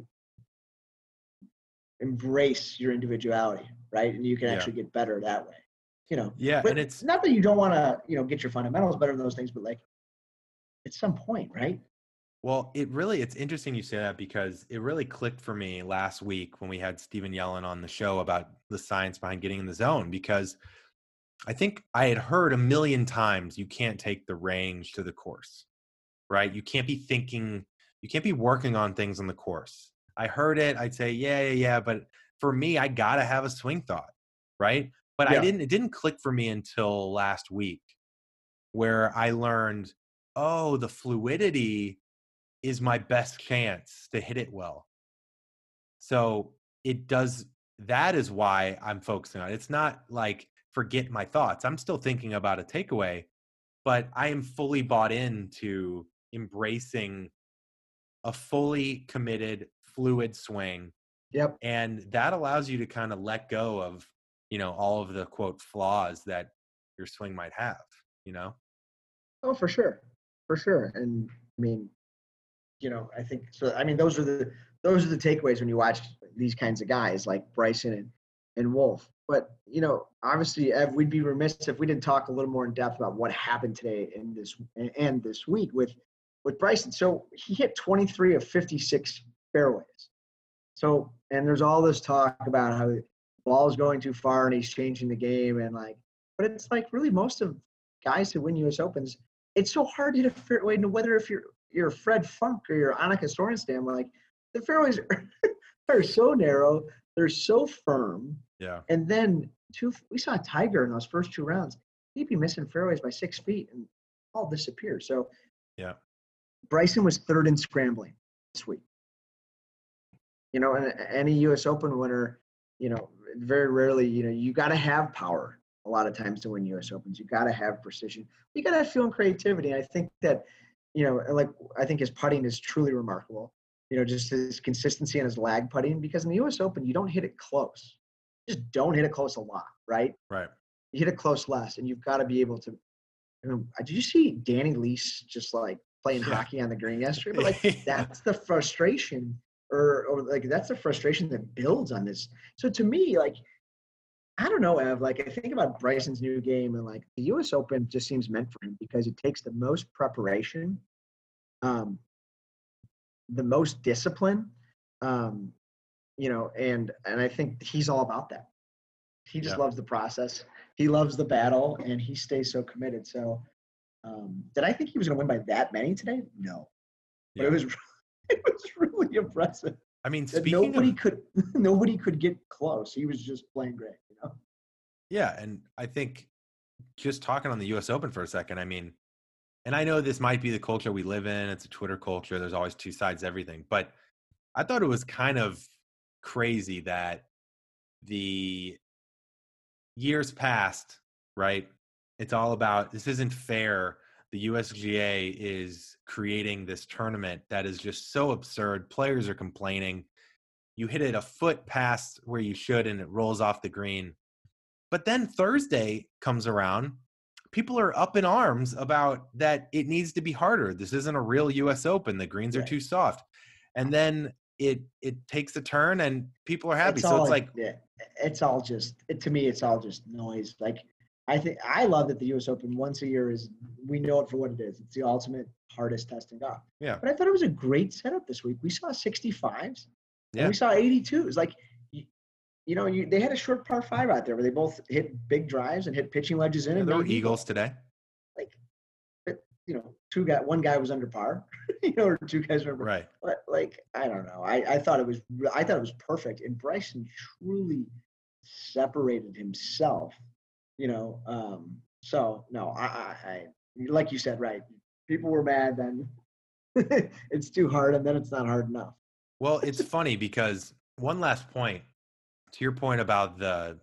Speaker 1: embrace your individuality, right? And you can
Speaker 2: Yeah.
Speaker 1: actually get better that way. You know,
Speaker 2: Yeah.
Speaker 1: but
Speaker 2: And it's,
Speaker 1: not that you don't want to, you know, get your fundamentals better than those things, but like at some point, right?
Speaker 2: well, it really, it's interesting you say that because it really clicked for me last week when we had Stephen Yellen on the show about the science behind getting in the zone, because I think I had heard a million times you can't take the range to the course, right? You can't be thinking, you can't be working on things on the course. I heard it. I'd say, yeah, yeah, yeah. But for me, I got to have a swing thought, right? But I
Speaker 1: Yeah.
Speaker 2: didn't, it didn't click for me until last week where I learned, oh, the fluidity is my best chance to hit it well. So it does, that is why I'm focusing on it. It's not like forget my thoughts. I'm still thinking about a takeaway, but I am fully bought into embracing a fully committed fluid swing.
Speaker 1: Yep.
Speaker 2: And that allows you to kind of let go of, you know, all of the quote flaws that your swing might have, you know?
Speaker 1: Oh, for sure. For sure. And I mean, you know, I think so. I mean, those are the those are the takeaways when you watch these kinds of guys like Bryson and, and Wolf. But you know, obviously, Ev, we'd be remiss if we didn't talk a little more in depth about what happened today in this and this week with with Bryson. So he hit twenty-three of fifty-six fairways. So and there's all this talk about how the ball is going too far and he's changing the game and like, but it's like really most of guys who win U S Opens, it's so hard to hit a fairway. No, whether if you're you're Fred Funk or you're Annika Sorenstam, like the fairways are, are so narrow, they're so firm.
Speaker 2: Yeah.
Speaker 1: And then two, we saw Tiger in those first two rounds. He'd be missing fairways by six feet and all disappear. So
Speaker 2: Yeah.
Speaker 1: Bryson was third in scrambling this week. You know, and any U S Open winner, you know, very rarely, you know, you got to have power a lot of times to win U S Opens. You got to have precision. You got to have feel and creativity. And I think that, you know, like I think his putting is truly remarkable. You know, just his consistency and his lag putting, because in the U S Open, you don't hit it close. Just don't hit it close a lot, right?
Speaker 2: Right.
Speaker 1: You hit it close less, and you've got to be able to. You know, did you see Danny Lease just like playing
Speaker 2: Yeah.
Speaker 1: hockey on the green yesterday? But like
Speaker 2: Yeah.
Speaker 1: that's the frustration, or or like that's the frustration that builds on this. So to me, like I don't know, Ev. Like I think about Bryson's new game, and like the U S Open just seems meant for him because it takes the most preparation, um, the most discipline, um, you know, and and I think he's all about that. He just
Speaker 2: Yeah.
Speaker 1: loves the process. He loves the battle, and he stays so committed. So, um, did I think he was going to win by that many today? No, but it
Speaker 2: Yeah.
Speaker 1: was it was really impressive
Speaker 2: I mean,
Speaker 1: that
Speaker 2: speaking
Speaker 1: nobody
Speaker 2: of,
Speaker 1: could nobody could get close. He was just playing great. You know?
Speaker 2: yeah, and I think just talking on the U S Open for a second, I mean, and I know this might be the culture we live in. It's a Twitter culture. There's always two sides to everything. But I thought it was kind of crazy that the years past, right? It's all about this isn't fair. The U S G A is creating this tournament that is just so absurd. Players are complaining. You hit it a foot past where you should and it rolls off the green. But then Thursday comes around. People are up in arms about that it needs to be harder. This isn't a real U S Open. The greens are
Speaker 1: Right.
Speaker 2: too soft. And then it it takes a turn and people are happy.
Speaker 1: It's
Speaker 2: So
Speaker 1: all
Speaker 2: it's
Speaker 1: like
Speaker 2: like,
Speaker 1: yeah, it's all just it, to me. It's all just noise. Like I think I love that the U S Open once a year is we know it for what it is. It's the ultimate hardest test in golf.
Speaker 2: yeah,
Speaker 1: But I thought it was a great setup this week. We saw sixty-fives and
Speaker 2: yeah.
Speaker 1: we saw eighty-twos. Like you, you know, you they had a short par five out there where they both hit big drives and hit pitching wedges in
Speaker 2: Yeah,
Speaker 1: and
Speaker 2: there were
Speaker 1: made
Speaker 2: Eagles
Speaker 1: eagles.
Speaker 2: today.
Speaker 1: Like, but, you know, two guy, one guy was under par, you know, or two guys were. Under,
Speaker 2: Right.
Speaker 1: but like, I don't know. I, I thought it was, I thought it was perfect. And Bryson truly separated himself, you know. Um, so no, I, I, I, like you said, right. People were mad then. It's too hard, and then it's not hard enough.
Speaker 2: Well, it's funny because one last point to your point about the,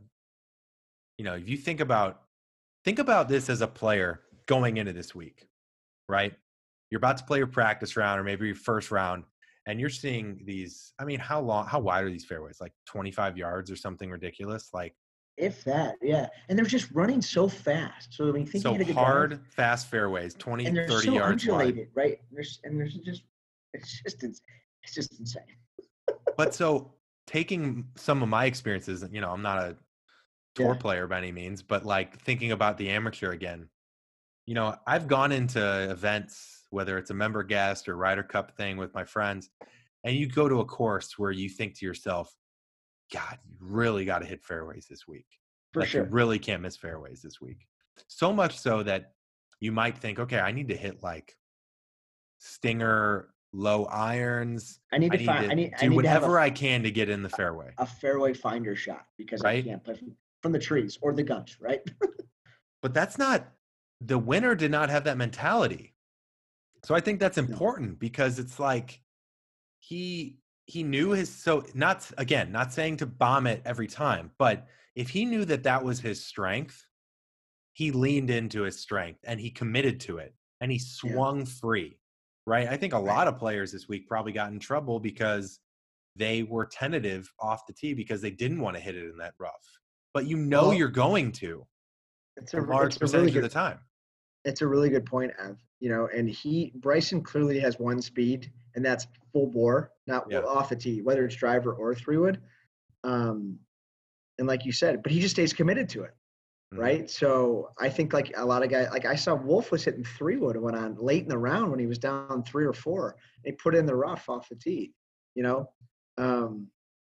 Speaker 2: you know, if you think about think about this as a player going into this week, right? You're about to play your practice round or maybe your first round, and you're seeing these. I mean, how long, how wide are these fairways? Like twenty-five yards or something ridiculous? Like
Speaker 1: If that, yeah. And they're just running so fast. So when you think you
Speaker 2: so
Speaker 1: hit a good drive,
Speaker 2: hard, fast fairways, twenty,
Speaker 1: and they're
Speaker 2: thirty
Speaker 1: so
Speaker 2: yards wide.
Speaker 1: undulated, right? There's and there's just it's just it's, it's just insane.
Speaker 2: But so taking some of my experiences, you know, I'm not a tour
Speaker 1: Yeah.
Speaker 2: player by any means, but like thinking about the amateur again, you know, I've gone into events, whether it's a member guest or Ryder Cup thing with my friends, and you go to a course where you think to yourself, God, you really got to hit fairways this week.
Speaker 1: For
Speaker 2: Like you
Speaker 1: sure.
Speaker 2: really can't miss fairways this week. So much so that you might think, okay, I need to hit like stinger low irons.
Speaker 1: I need
Speaker 2: I
Speaker 1: to
Speaker 2: need
Speaker 1: find
Speaker 2: to
Speaker 1: I need I
Speaker 2: do
Speaker 1: need to have
Speaker 2: whatever
Speaker 1: a,
Speaker 2: I can to get in the fairway,
Speaker 1: a fairway finder shot because I
Speaker 2: right?
Speaker 1: can't play from, from the trees or the guns, right?
Speaker 2: But that's not the winner did not have that mentality. So I think that's
Speaker 1: No.
Speaker 2: important because it's like he he knew his so not again, not saying to bomb it every time, but if he knew that that was his strength, he leaned into his strength and he committed to it and he
Speaker 1: Yeah.
Speaker 2: swung free. Right? I think a
Speaker 1: Right.
Speaker 2: lot of players this week probably got in trouble because they were tentative off the tee because they didn't want to hit it in that rough. But you know
Speaker 1: Well,
Speaker 2: you're going to
Speaker 1: it's
Speaker 2: a
Speaker 1: a
Speaker 2: large
Speaker 1: it's a really
Speaker 2: percentage of
Speaker 1: good
Speaker 2: the time.
Speaker 1: it's a really good point, Ev. You know, and he Bryson clearly has one speed, and that's full bore, not
Speaker 2: Yeah.
Speaker 1: off the tee, whether it's driver or three wood. Um, and like you said, but he just stays committed to it.
Speaker 2: Mhm.
Speaker 1: Right. So I think like a lot of guys, like I saw Wolf was hitting three wood and went on late in the round when he was down three or four. They put in the rough off the tee, you know. Um,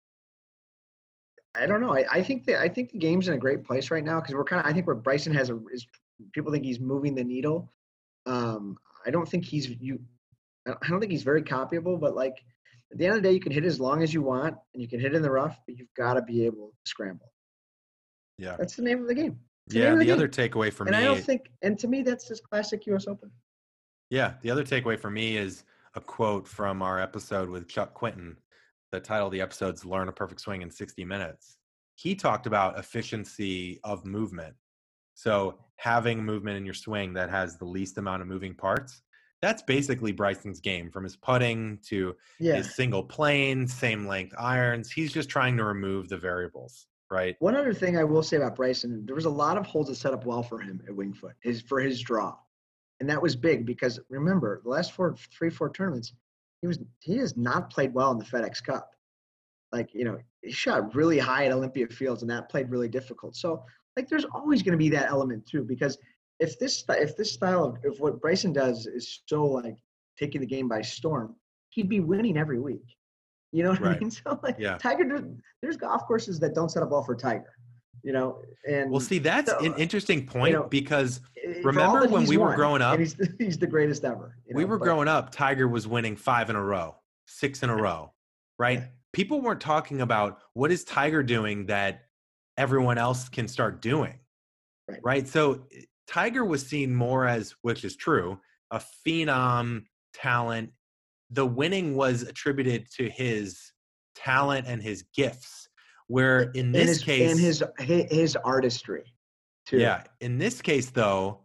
Speaker 1: I don't know. I, I think that I think the game's in a great place right now because we're kind of. I think where Bryson has a is people think he's moving the needle. Um, I don't think he's you. I don't I don't think he's very copyable, but like at the end of the day, you can hit as long as you want and you can hit in the rough, but you've got to be able to scramble.
Speaker 2: Yeah.
Speaker 1: That's the name of the game. It's the
Speaker 2: Yeah.
Speaker 1: name of
Speaker 2: The
Speaker 1: the
Speaker 2: other
Speaker 1: game.
Speaker 2: takeaway for
Speaker 1: And I don't
Speaker 2: me,
Speaker 1: think, and to me, that's just classic U S Open.
Speaker 2: yeah, the other takeaway for me is a quote from our episode with Chuck Quinton. The title of the episode's Learn a Perfect Swing in sixty minutes. He talked about efficiency of movement. So having movement in your swing that has the least amount of moving parts, that's basically Bryson's game from his putting to
Speaker 1: Yeah.
Speaker 2: his single plane, same length irons. He's just trying to remove the variables, right?
Speaker 1: One other thing I will say about Bryson, there was a lot of holes that set up well for him at Winged Foot, his for his draw, and that was big because remember the last four, three, four tournaments, he was he has not played well in the FedEx Cup. Like you know, he shot really high at Olympia Fields, and that played really difficult. So like, there's always going to be that element too, because if this if this style of if what Bryson does is so like taking the game by storm, he'd be winning every week. You know what I
Speaker 2: Right.
Speaker 1: mean? So like
Speaker 2: Yeah.
Speaker 1: Tiger, there's golf courses that don't set up well for Tiger, you know,
Speaker 2: Well,
Speaker 1: and
Speaker 2: see, that's
Speaker 1: so,
Speaker 2: an interesting
Speaker 1: you
Speaker 2: point
Speaker 1: know,
Speaker 2: because
Speaker 1: eh, for all
Speaker 2: remember
Speaker 1: that
Speaker 2: when
Speaker 1: he's
Speaker 2: we were
Speaker 1: won,
Speaker 2: growing
Speaker 1: and
Speaker 2: up,
Speaker 1: he's he's the greatest ever, you
Speaker 2: we
Speaker 1: know.
Speaker 2: were
Speaker 1: But
Speaker 2: growing up, Tiger was winning five in a row, six in a row,
Speaker 1: yeah,
Speaker 2: right? People weren't talking about what is Tiger doing that everyone else can start doing,
Speaker 1: right.
Speaker 2: right? So eh, Tiger was seen more as, which is true, a phenom talent. The winning was attributed to his talent and his gifts, where in
Speaker 1: And
Speaker 2: this
Speaker 1: his and
Speaker 2: case,
Speaker 1: his his artistry too.
Speaker 2: yeah, in this case though,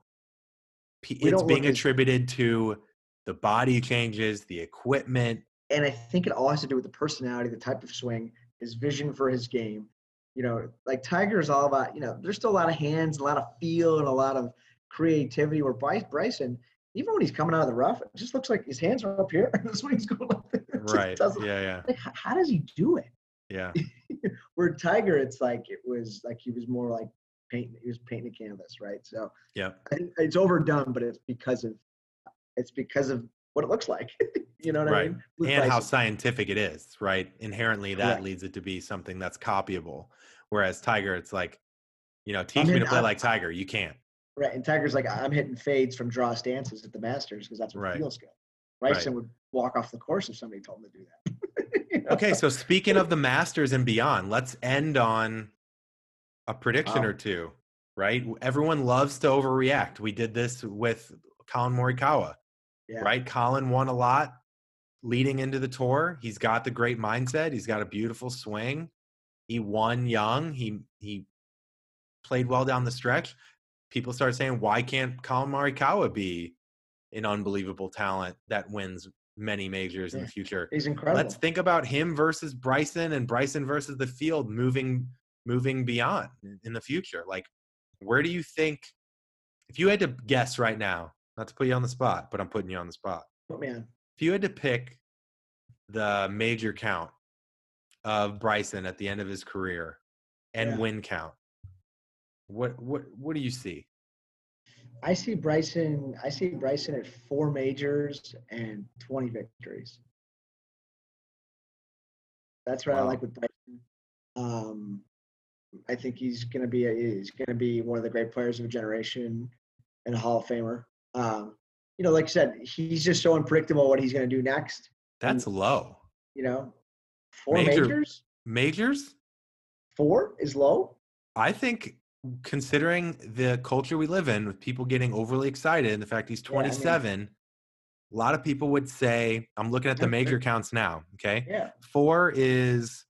Speaker 2: p-
Speaker 1: We
Speaker 2: it's
Speaker 1: don't
Speaker 2: being
Speaker 1: look as,
Speaker 2: attributed to the body changes, the equipment.
Speaker 1: and I think it all has to do with the personality, the type of swing, his vision for his game. You know, like Tiger is all about, you know, there's still a lot of hands, a lot of feel, and a lot of creativity. Where Bryce Bryson, even when he's coming out of the rough, it just looks like his hands are up here. And the swing's going like this. It just
Speaker 2: Right.
Speaker 1: doesn't,
Speaker 2: Yeah, yeah.
Speaker 1: like, how, how does he do it?
Speaker 2: Yeah.
Speaker 1: Where Tiger, it's like it was like he was more like painting. He was painting a canvas, right? So
Speaker 2: Yeah.
Speaker 1: I think it's overdone, but it's because of it's because of what it looks like. You know what
Speaker 2: Right.
Speaker 1: I mean? With
Speaker 2: And how
Speaker 1: Bryson.
Speaker 2: scientific it is, right? Inherently that
Speaker 1: Correct.
Speaker 2: leads it to be something that's copyable. Whereas Tiger, it's like, you know,
Speaker 1: I'm
Speaker 2: teach me to
Speaker 1: hitting,
Speaker 2: play
Speaker 1: I'm,
Speaker 2: like Tiger. You can't.
Speaker 1: right. And Tiger's like, I'm hitting fades from draw stances at the Masters because that's what
Speaker 2: Right.
Speaker 1: feels good.
Speaker 2: Right.
Speaker 1: Bryson would walk off the course if somebody told him to do that. You know?
Speaker 2: Okay, so speaking of the Masters and beyond, let's end on a prediction
Speaker 1: Wow.
Speaker 2: or two, right? Everyone loves to overreact. We did this with Colin Morikawa,
Speaker 1: Yeah.
Speaker 2: right? Colin won a lot leading into the tour. He's got the great mindset. He's got a beautiful swing. He won young. He he played well down the stretch. People start saying, why can't Colin Morikawa be an unbelievable talent that wins many majors in
Speaker 1: Yeah.
Speaker 2: the future?
Speaker 1: He's incredible.
Speaker 2: Let's think about him versus Bryson and Bryson versus the field moving moving beyond in the future. Like, where do you think, if you had to guess right now, not to put you on the spot, but I'm putting you on the spot.
Speaker 1: Put me on.
Speaker 2: If you had to pick the major count of Bryson at the end of his career and
Speaker 1: Yeah.
Speaker 2: win count, what what what do you see?
Speaker 1: I see Bryson. I see Bryson at four majors and twenty victories. That's what I
Speaker 2: Wow.
Speaker 1: like with Bryson. Um, I think he's going to be a, he's going to be one of the great players of a generation and a Hall of Famer. Um, you know, like I said, he's just so unpredictable what he's going to do next.
Speaker 2: That's
Speaker 1: And,
Speaker 2: low.
Speaker 1: you know, four
Speaker 2: Major
Speaker 1: majors,
Speaker 2: majors?
Speaker 1: four is low.
Speaker 2: I think considering the culture we live in with people getting overly excited and the fact he's
Speaker 1: Yeah, I mean,
Speaker 2: twenty-seven, a lot of people would say, I'm looking at the major counts now, okay?
Speaker 1: yeah.
Speaker 2: Four is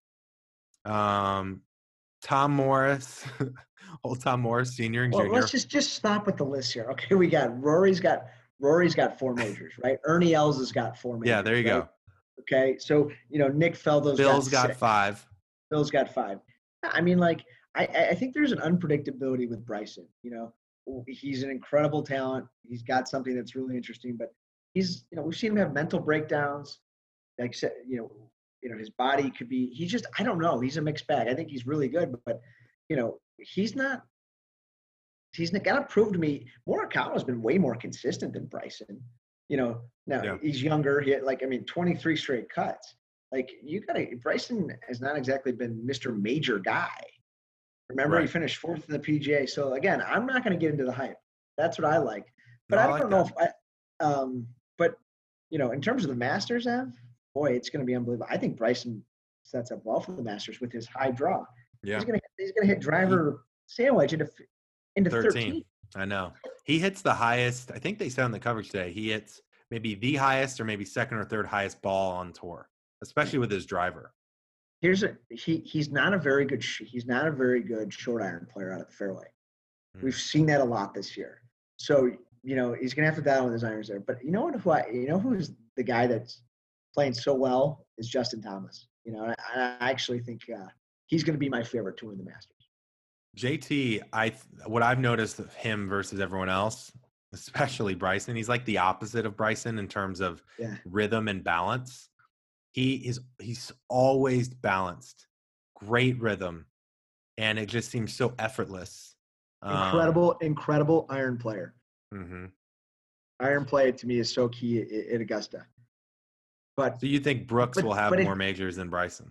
Speaker 2: um, Tom Morris, old Tom Morris, senior and
Speaker 1: Well,
Speaker 2: junior.
Speaker 1: let's just just stop with the list here. Okay, we got Rory's got Rory's got four majors, right? Ernie Els has got four majors.
Speaker 2: Yeah, there you
Speaker 1: right?
Speaker 2: go.
Speaker 1: Okay, so you know Nick Faldo's
Speaker 2: Phil's
Speaker 1: got,
Speaker 2: got
Speaker 1: six.
Speaker 2: five.
Speaker 1: Phil's got five. I mean, like I I think there's an unpredictability with Bryson. You know, he's an incredible talent. He's got something that's really interesting, but he's you know we've seen him have mental breakdowns. Like I said, you know, you know his body could be. He's just I don't know. He's a mixed bag. I think he's really good, but, but you know he's not. He's got to prove to me. Morikawa's been way more consistent than Bryson. You know, now
Speaker 2: Yeah.
Speaker 1: he's younger. He had like I mean, twenty-three straight cuts. Like you got to. Bryson has not exactly been Mister Major guy. Remember,
Speaker 2: Right.
Speaker 1: he finished fourth in the P G A. So again, I'm not going to get into the hype. That's what I like. But
Speaker 2: No, I
Speaker 1: I
Speaker 2: like
Speaker 1: don't know
Speaker 2: that.
Speaker 1: if I. Um, but you know, in terms of the Masters, Ev, boy, it's going to be unbelievable. I think Bryson sets up well for the Masters with his high draw.
Speaker 2: Yeah.
Speaker 1: He's going to he's going to hit driver sandwich into into
Speaker 2: thirteen.
Speaker 1: thirteen.
Speaker 2: I know. He hits the highest. I think they said on the coverage today, he hits maybe the highest or maybe second or third highest ball on tour, especially with his driver.
Speaker 1: Here's a he he's not a very good he's not a very good short iron player out of the fairway.
Speaker 2: Mm.
Speaker 1: We've seen that a lot this year. So you know he's gonna have to dial with his irons there. But you know what? Who I, you know who's the guy that's playing so well is Justin Thomas. You know, I, I actually think uh, he's gonna be my favorite to win the Masters.
Speaker 2: J T, I what I've noticed of him versus everyone else, especially Bryson, he's like the opposite of Bryson in terms of
Speaker 1: Yeah.
Speaker 2: rhythm and balance. He is he's always balanced, great rhythm, and it just seems so effortless.
Speaker 1: Incredible, um, incredible iron player.
Speaker 2: Mm-hmm.
Speaker 1: Iron play to me is so key at, at Augusta. But
Speaker 2: So you think Brooks
Speaker 1: but,
Speaker 2: will have
Speaker 1: but
Speaker 2: more
Speaker 1: it,
Speaker 2: majors than Bryson?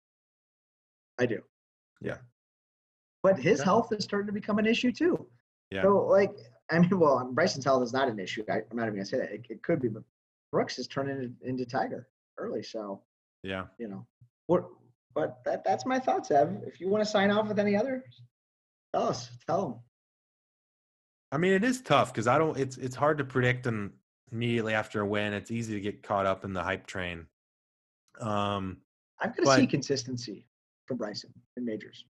Speaker 1: I do.
Speaker 2: Yeah.
Speaker 1: But his
Speaker 2: Okay.
Speaker 1: health is starting to become an issue too.
Speaker 2: Yeah.
Speaker 1: So, like, I mean, well, Bryson's health is not an issue. I, I'm not even gonna say that. It, it could be, but Brooks is turning into, into Tiger early. So,
Speaker 2: Yeah.
Speaker 1: you know, what? But that that's my thoughts, Ev. If you want to sign off with any others, tell us. Tell them.
Speaker 2: I mean, it is tough because I don't. It's it's hard to predict them immediately after a win. It's easy to get caught up in the hype train. Um,
Speaker 1: I'm going to
Speaker 2: but
Speaker 1: see consistency from Bryson in majors.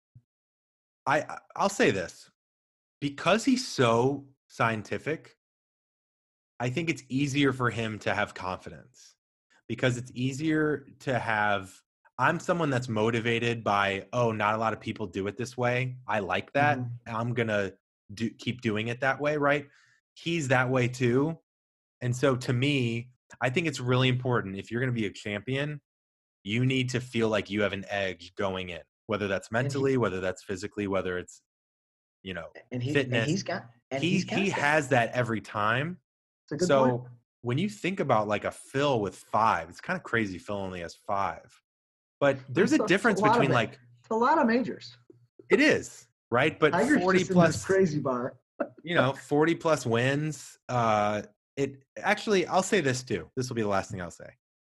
Speaker 2: I I'll say this, because he's so scientific, I think it's easier for him to have confidence, because it's easier to have. I'm someone that's motivated by, oh, not a lot of people do it this way. I like that.
Speaker 1: Mm-hmm.
Speaker 2: I'm gonna do keep doing it that way, right? He's that way too. And so to me, I think it's really important, if you're going to be a champion, you need to feel like you have an edge going in, whether that's mentally,
Speaker 1: he,
Speaker 2: whether that's physically, whether it's, you know,
Speaker 1: and he
Speaker 2: fitness.
Speaker 1: and he's got and
Speaker 2: he
Speaker 1: he's got
Speaker 2: he
Speaker 1: that.
Speaker 2: has that every time.
Speaker 1: It's a good
Speaker 2: so
Speaker 1: point.
Speaker 2: When you think about like a Phil with five, it's kind of crazy Phil only has five. But there's
Speaker 1: It's
Speaker 2: a
Speaker 1: a,
Speaker 2: difference
Speaker 1: it's a
Speaker 2: between like
Speaker 1: it's a lot of majors.
Speaker 2: It is, right? But
Speaker 1: Tiger's
Speaker 2: forty
Speaker 1: just in
Speaker 2: plus
Speaker 1: this crazy bar.
Speaker 2: you know, forty plus wins. Uh, it actually, I'll say this too. This will be the last thing I'll say.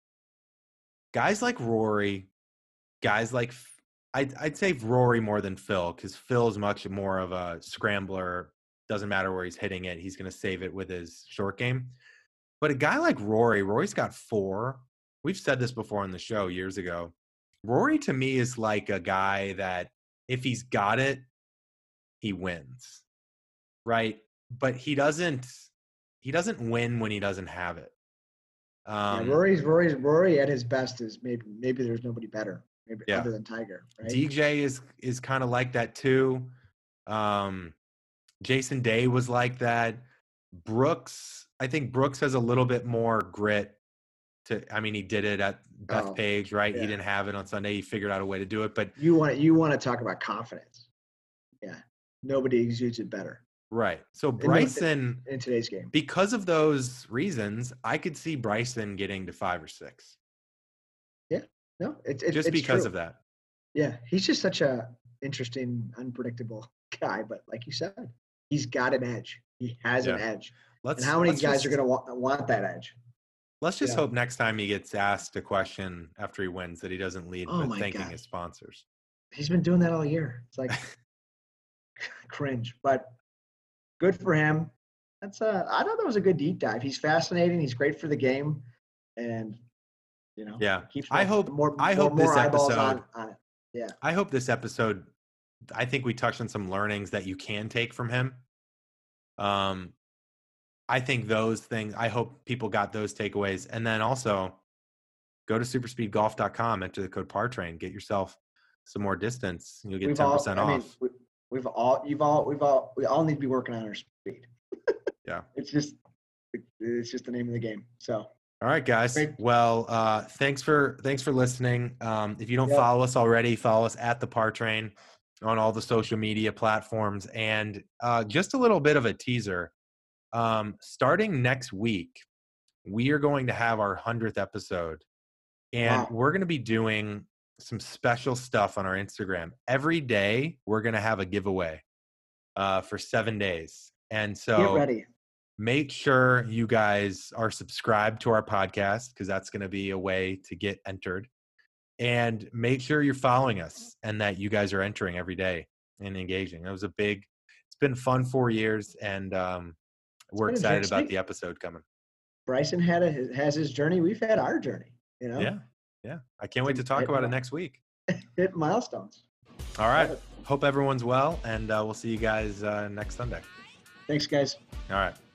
Speaker 2: Guys like Rory, guys like, I'd, I'd say Rory more than Phil, because Phil's much more of a scrambler. Doesn't matter where he's hitting it, he's going to save it with his short game. But a guy like Rory, Rory's got four. We've said this before on the show years ago. Rory to me is like a guy that if he's got it, he wins, right? But he doesn't. He doesn't win when he doesn't have it. Um,
Speaker 1: yeah, Rory's Rory's Rory at his best is maybe maybe there's nobody better, maybe
Speaker 2: yeah.
Speaker 1: other than Tiger. Right?
Speaker 2: D J is is kind of like that too. Um, Jason Day was like that. Brooks, I think Brooks has a little bit more grit. To, I mean, he did it at Bethpage, oh, right? Yeah. He didn't have it on Sunday. He figured out a way to do it. But
Speaker 1: you want you want to talk about confidence? Yeah, nobody exudes it better.
Speaker 2: Right. So Bryson,
Speaker 1: in, in today's game,
Speaker 2: because of those reasons, I could see Bryson getting to five or six.
Speaker 1: Yeah. No, it's it,
Speaker 2: just
Speaker 1: it's
Speaker 2: because
Speaker 1: true.
Speaker 2: of that.
Speaker 1: Yeah, he's just such a interesting, unpredictable guy. But like you said, he's got an edge. He has yeah. an edge.
Speaker 2: Let's,
Speaker 1: and how many
Speaker 2: let's
Speaker 1: guys
Speaker 2: just,
Speaker 1: are going to want, want that edge?
Speaker 2: Let's just
Speaker 1: yeah.
Speaker 2: hope next time he gets asked a question after he wins that he doesn't lead
Speaker 1: oh
Speaker 2: with thanking
Speaker 1: God.
Speaker 2: his sponsors.
Speaker 1: He's been doing that all year. It's like cringe, but good for him. That's uh, I thought that was a good deep dive. He's fascinating. He's great for the game, and you know,
Speaker 2: yeah.
Speaker 1: Keeps
Speaker 2: I hope.
Speaker 1: more.
Speaker 2: I
Speaker 1: more,
Speaker 2: hope
Speaker 1: more
Speaker 2: this episode.
Speaker 1: On, on it. Yeah.
Speaker 2: I hope this episode. I think we touched on some learnings that you can take from him. Um, I think those things. I hope people got those takeaways, and then also go to super speed golf dot com, enter the code PARTRAIN, get yourself some more distance. You'll get ten percent off.
Speaker 1: I mean, we, we've all, you've all, we've all, we all need to be working on our speed.
Speaker 2: Yeah.
Speaker 1: It's just, it's just the name of the game. So.
Speaker 2: All right, guys.
Speaker 1: Great.
Speaker 2: Well, uh, thanks for, thanks for listening. Um, if you don't
Speaker 1: yep.
Speaker 2: follow us already, follow us at the PARTRAIN on all the social media platforms. And uh, just a little bit of a teaser. Um, starting next week, we are going to have our hundredth episode, and wow. we're going to be doing some special stuff on our Instagram. Every day, we're going to have a giveaway uh, for seven days. And so
Speaker 1: get ready.
Speaker 2: Make sure you guys are subscribed to our podcast, because that's going to be a way to get entered. And make sure you're following us and that you guys are entering every day and engaging. It was a big, it's been fun four years, and um, we're excited about the episode coming.
Speaker 1: Bryson had a, has his journey. We've had our journey, you know?
Speaker 2: Yeah. Yeah. I can't wait to talk about it next week.
Speaker 1: Hit milestones.
Speaker 2: All right. Hope everyone's well, and uh, we'll see you guys uh, next Sunday.
Speaker 1: Thanks, guys.
Speaker 2: All right.